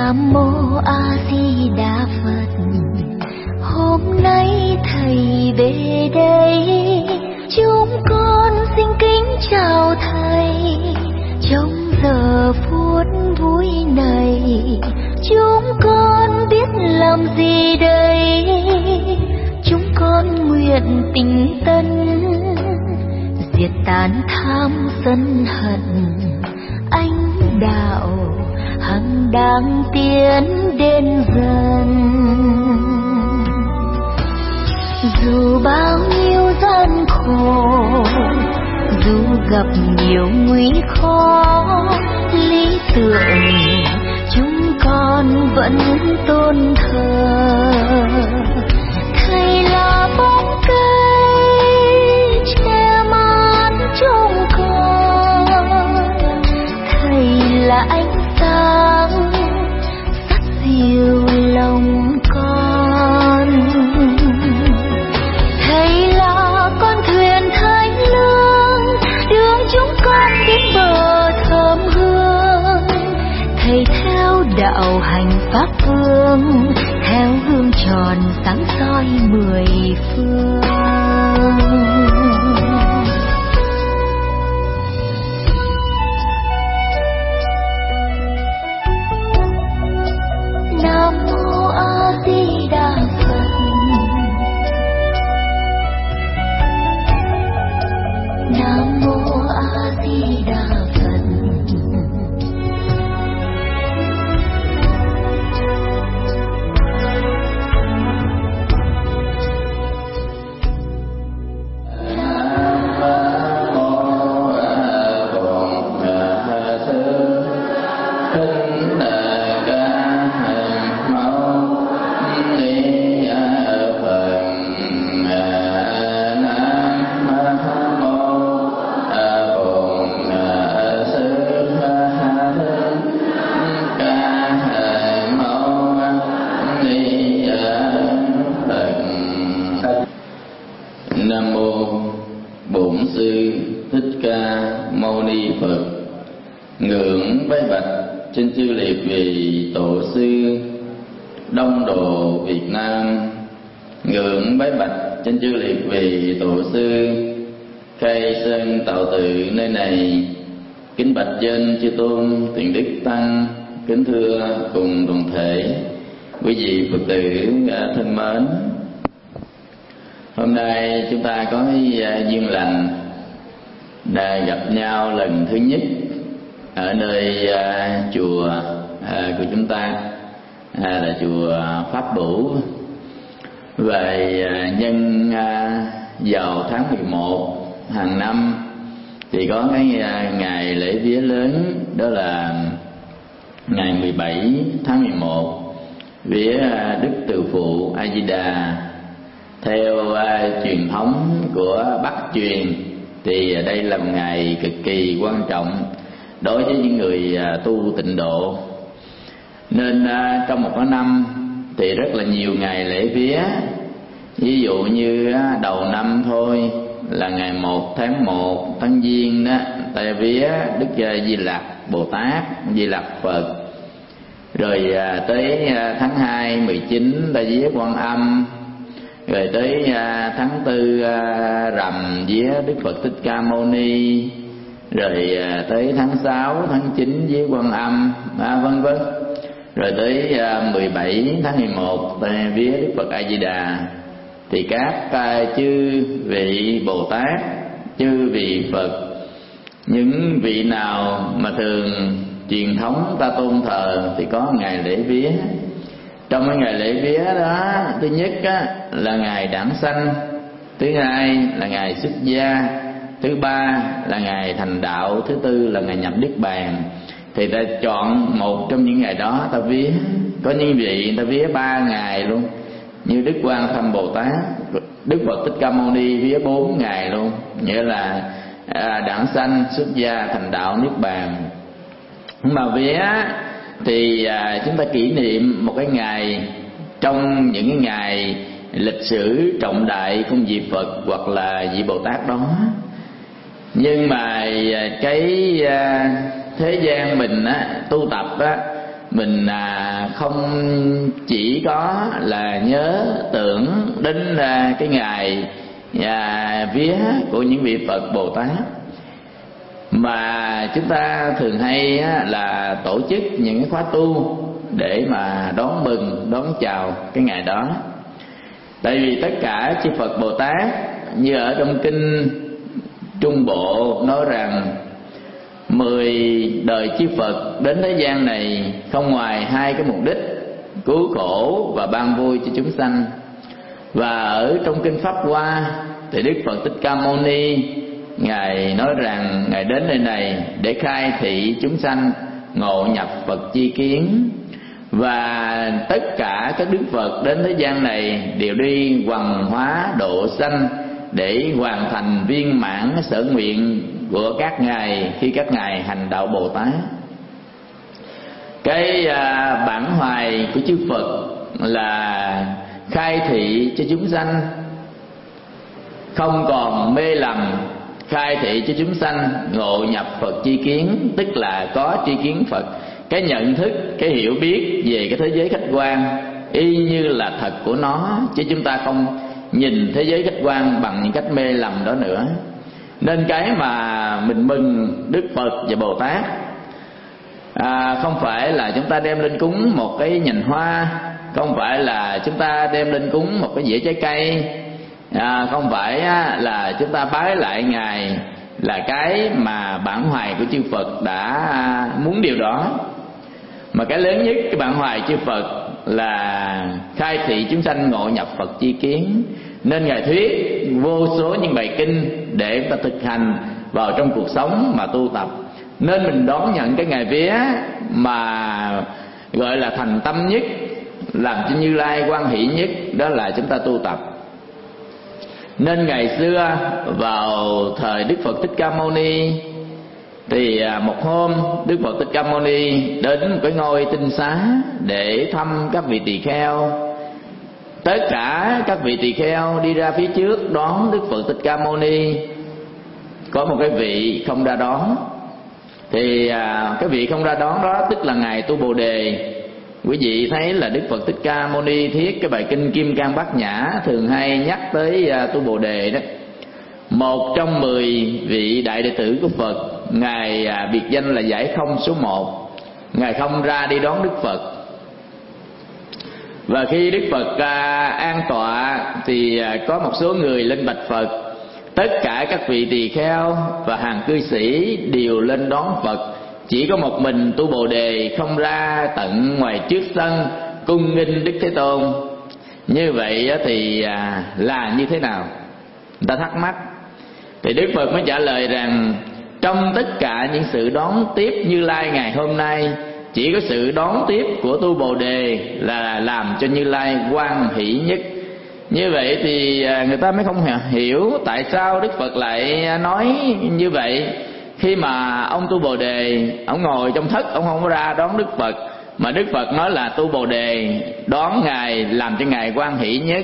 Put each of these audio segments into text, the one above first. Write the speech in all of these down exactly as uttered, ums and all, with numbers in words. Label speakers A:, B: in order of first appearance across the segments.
A: Nam Mô A Di Đà Phật. Hôm nay thầy về đây, chúng con xin kính chào thầy. Trong giờ phút vui này, chúng con biết làm gì đây? Chúng con nguyện tình tân, diệt tán tham sân hận, ánh đạo hằng đang tiến đến gần. Dù bao nhiêu gian khổ, dù gặp nhiều nguy khó, lý tưởng chúng con vẫn tôn thờ. Thầy là bóng cây che mát trong con, thầy là ánh sáng sắc dịu lòng con. Thầy là con thuyền thanh lương đưa chúng con đến bờ thơm hương. Thầy theo đạo hành pháp vương, theo gương tròn sáng soi mười phương. Nam Mô A Di Đà Phật. Nam Mô A Di Đà Phật.
B: Nam mô Bổn Sư Thích Ca Mâu Ni Phật. Ngưỡng bái bạch trên chư liệt vị tổ sư Đông Độ Việt Nam. Ngưỡng bái bạch trên chư liệt vị tổ sư khai sơn tạo tự nơi này. Kính bạch trên chư tôn tiền đức tăng. Kính thưa cùng toàn thể quý vị Phật tử thân mến, hôm nay chúng ta có duyên lành đã gặp nhau lần thứ nhất ở nơi uh, chùa uh, của chúng ta, uh, là chùa Pháp Bửu. Về uh, nhân uh, vào tháng mười một hàng năm thì có cái uh, ngày lễ vía lớn, đó là ngày mười bảy tháng mười một, vía uh, Đức Từ Phụ A Di Đà. Theo uh, truyền thống của Bắc truyền thì đây là một ngày cực kỳ quan trọng đối với những người uh, tu tịnh độ. Nên uh, trong một cái năm thì rất là nhiều ngày lễ vía. Ví dụ như uh, đầu năm thôi là ngày một tháng một tháng Giêng đó, ta vía Đức uh, Di Lặc Bồ Tát, Di Lặc Phật. Rồi uh, tới uh, tháng hai mười chín ta vía Quan Âm. Rồi tới uh, tháng tư uh, rằm vía Đức Phật Thích Ca Mâu Ni. Rồi uh, tới tháng sáu, tháng chín vía Quan Âm, à, vân vân. Rồi tới uh, mười bảy tháng mười một vía Đức Phật A Di Đà. Thì các uh, chư vị Bồ Tát, chư vị Phật, những vị nào mà thường truyền thống ta tôn thờ thì có ngày lễ vía. Trong cái ngày lễ vía đó, thứ nhất á, là ngày đản sanh, thứ hai là ngày xuất gia, thứ ba là ngày thành đạo, thứ tư là ngày nhập niết bàn. Thì ta chọn một trong những ngày đó ta vía. Có những vị ta vía ba ngày luôn, như Đức Quan Thâm Bồ Tát, Đức Phật Thích Ca Mâu Ni vía bốn ngày luôn, nghĩa là à, đản sanh, xuất gia, thành đạo, niết bàn. Mà vía thì à, chúng ta kỷ niệm một cái ngày trong những cái ngày lịch sử trọng đại của vị Phật hoặc là vị Bồ Tát đó. Nhưng mà cái à, thế gian mình á, tu tập á, mình à, không chỉ có là nhớ tưởng đến à, cái ngày à, vía của những vị Phật Bồ Tát, mà chúng ta thường hay á, là tổ chức những cái khóa tu để mà đón mừng, đón chào cái ngày đó. Tại vì tất cả chư Phật Bồ Tát, như ở trong kinh Trung Bộ nói rằng mười đời chư Phật đến thế gian này không ngoài hai cái mục đích: cứu khổ và ban vui cho chúng sanh. Và ở trong kinh Pháp Hoa thì Đức Phật Thích Ca Mâu Ni Ngài nói rằng Ngài đến nơi này để khai thị chúng sanh ngộ nhập Phật chi kiến. Và tất cả các Đức Phật đến thế gian này đều đi hoằng hóa độ sanh để hoàn thành viên mãn sở nguyện của các ngài khi các ngài hành đạo Bồ Tát. Cái à, bản hoài của chư Phật là khai thị cho chúng sanh không còn mê lầm, khai thị cho chúng sanh ngộ nhập Phật chi kiến, tức là có tri kiến Phật, cái nhận thức, cái hiểu biết về cái thế giới khách quan y như là thật của nó, chứ chúng ta không nhìn thế giới khách quan bằng những cách mê lầm đó nữa. Nên cái mà mình mừng Đức Phật và Bồ Tát à, không phải là chúng ta đem lên cúng một cái nhành hoa, không phải là chúng ta đem lên cúng một cái dĩa trái cây, à, không phải là chúng ta bái lại Ngài, là cái mà bản hoài của chư Phật đã muốn điều đó. Mà cái lớn nhất, cái bản hoài chư Phật là khai thị chúng sanh ngộ nhập Phật chi kiến. Nên Ngài thuyết vô số những bài kinh để ta thực hành vào trong cuộc sống mà tu tập. Nên mình đón nhận cái ngày vía mà gọi là thành tâm nhất, làm cho Như Lai hoan hỷ nhất, đó là chúng ta tu tập. Nên ngày xưa vào thời Đức Phật Thích Ca Mâu Ni thì một hôm Đức Phật Thích Ca Mâu Ni đến một cái ngôi tinh xá để thăm các vị tỳ kheo. Tất cả các vị tỳ kheo đi ra phía trước đón Đức Phật Thích Ca Mâu Ni. Có một cái vị không ra đón. Thì cái vị không ra đón đó tức là Ngài Tu Bồ Đề. Quý vị thấy là Đức Phật Thích Ca Mâu Ni thiết cái bài kinh Kim Cang Bát Nhã thường hay nhắc tới Tu Bồ Đề đó. Một trong mười vị đại đệ tử của Phật, Ngài biệt danh là Giải Không số một. Ngài không ra đi đón Đức Phật. Và khi Đức Phật an tọa thì có một số người lên bạch Phật. Tất cả các vị tỳ kheo và hàng cư sĩ đều lên đón Phật. Chỉ có một mình Tu Bồ Đề không ra tận ngoài trước sân cung nghinh Đức Thế Tôn. Như vậy thì là như thế nào? Người ta thắc mắc. Thì Đức Phật mới trả lời rằng trong tất cả những sự đón tiếp Như Lai ngày hôm nay, chỉ có sự đón tiếp của Tu Bồ Đề là làm cho Như Lai hoan hỷ nhất. Như vậy thì người ta mới không hiểu tại sao Đức Phật lại nói như vậy. Khi mà ông Tu Bồ Đề, ông ngồi trong thất, ông không có ra đón Đức Phật, mà Đức Phật nói là Tu Bồ Đề đón Ngài làm cho Ngài hoan hỷ nhất.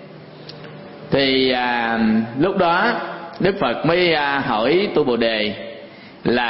B: Thì à, lúc đó Đức Phật mới à, hỏi Tu Bồ Đề là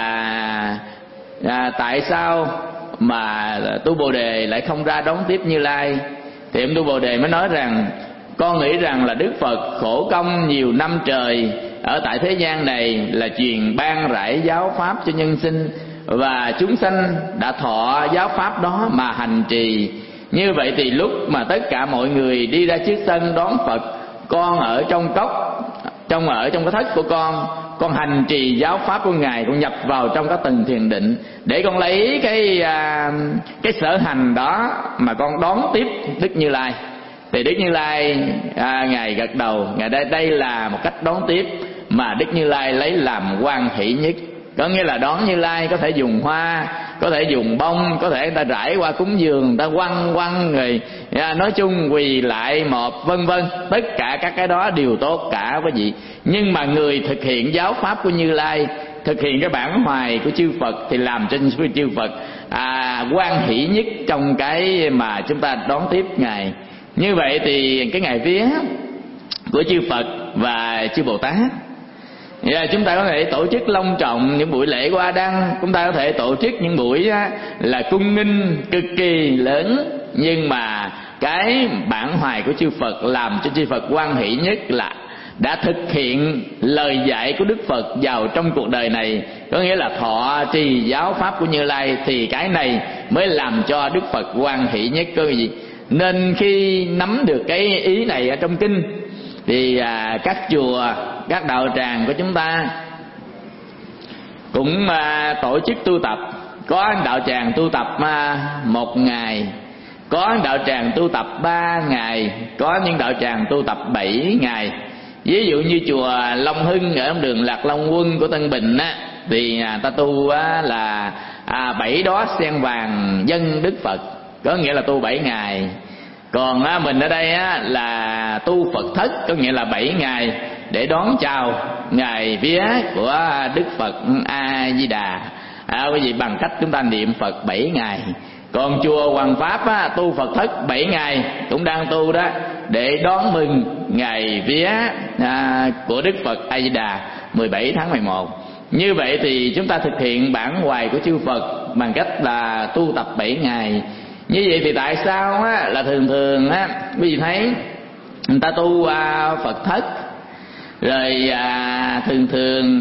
B: à, tại sao mà Tu Bồ Đề lại không ra đón tiếp Như Lai. Thì ông Tu Bồ Đề mới nói rằng con nghĩ rằng là Đức Phật khổ công nhiều năm trời ở tại thế gian này là truyền ban rải giáo pháp cho nhân sinh, và chúng sanh đã thọ giáo pháp đó mà hành trì. Như vậy thì lúc mà tất cả mọi người đi ra trước sân đón Phật, con ở trong cốc, trong ở trong cái thất của con, con hành trì giáo pháp của Ngài, con nhập vào trong các tầng thiền định để con lấy cái à, cái sở hành đó mà con đón tiếp Đức Như Lai. Thì Đức Như Lai à, Ngài gật đầu, Ngài đây đây là một cách đón tiếp mà Đức Như Lai lấy làm hoan hỷ nhất. Có nghĩa là đón Như Lai có thể dùng hoa, có thể dùng bông, có thể người ta rải qua cúng dường, người ta quăng quăng rồi à, nói chung quỳ lại một vân vân. Tất cả các cái đó đều tốt cả quý vị. Nhưng mà người thực hiện giáo pháp của Như Lai, thực hiện cái bản hoài của chư Phật thì làm cho chư Phật à, hoan hỷ nhất trong cái mà chúng ta đón tiếp Ngài. Như vậy thì cái ngày vía của chư Phật và chư Bồ Tát Yeah, chúng ta có thể tổ chức long trọng những buổi lễ Hoa Đăng, chúng ta có thể tổ chức những buổi á, là cung nghinh cực kỳ lớn, nhưng mà cái bản hoài của chư Phật làm cho chư Phật hoan hỷ nhất là đã thực hiện lời dạy của Đức Phật vào trong cuộc đời này, có nghĩa là thọ trì giáo pháp của Như Lai, thì cái này mới làm cho Đức Phật hoan hỷ nhất cơ gì. Nên khi nắm được cái ý này ở trong kinh thì à, các chùa, các đạo tràng của chúng ta cũng à, tổ chức tu tập. Có đạo tràng tu tập à, một ngày, có đạo tràng tu tập ba ngày, có những đạo tràng tu tập bảy ngày. Ví dụ như chùa Long Hưng ở đường Lạc Long Quân của Tân Bình á, thì à, ta tu á, là à, bảy đóa sen vàng dân Đức Phật, có nghĩa là tu bảy ngày. Còn á, mình ở đây á, là tu Phật thất, có nghĩa là bảy ngày để đón chào ngày vía của Đức Phật A Di Đà. À, quý vị bằng cách chúng ta niệm Phật bảy ngày. Còn chùa Hoàng Pháp á, tu Phật thất bảy ngày cũng đang tu đó, để đón mừng ngày vía à, của Đức Phật A Di Đà mười bảy tháng mười một. Như vậy thì chúng ta thực hiện bản hoài của chư Phật bằng cách là tu tập bảy ngày. Như vậy thì tại sao á, là thường thường á, quý vị thấy người ta tu à, Phật thất, rồi à, thường thường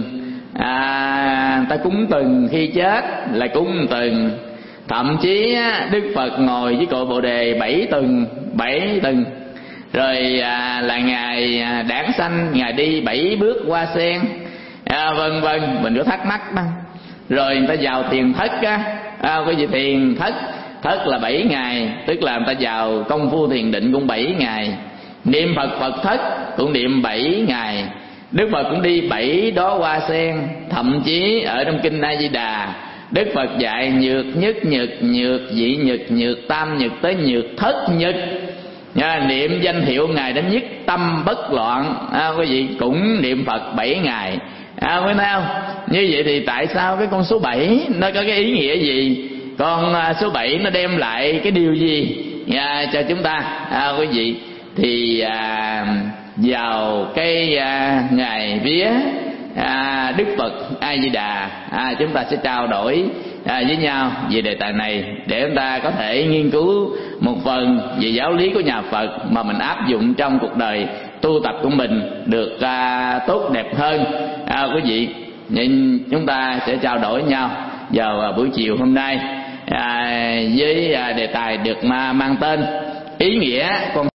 B: à, người ta cúng từng khi chết là cúng từng. Thậm chí á, Đức Phật ngồi với cội Bồ Đề bảy tuần, bảy tuần. Rồi à, là ngài à, đản sanh, ngài đi bảy bước hoa sen, à, vân vân. Mình có thắc mắc đó. Rồi người ta vào thiền thất á, à, cái gì thiền thất, thất là bảy ngày, tức là người ta vào công phu thiền định cũng bảy ngày. Niệm Phật Phật thất cũng niệm bảy ngày. Đức Phật cũng đi bảy đóa hoa sen. Thậm chí ở trong kinh A Di Đà, Đức Phật dạy nhược nhất nhược, nhược dị nhược, nhược tam nhược tới nhược thất nhược. À, niệm danh hiệu ngài đến nhất tâm bất loạn. À, quý vị cũng niệm Phật bảy ngày. À, quý thấy không? Như vậy thì tại sao cái con số bảy nó có cái ý nghĩa gì? Con à, số bảy nó đem lại cái điều gì à, cho chúng ta? À, quý vị thì à, vào cái à, ngày vía à, Đức Phật A Di Đà, à, chúng ta sẽ trao đổi à, với nhau về đề tài này, để chúng ta có thể nghiên cứu một phần về giáo lý của nhà Phật mà mình áp dụng trong cuộc đời tu tập của mình được à, tốt đẹp hơn. À, quý vị, nên chúng ta sẽ trao đổi với nhau vào à, buổi chiều hôm nay à, với à, đề tài được mà mang tên ý nghĩa con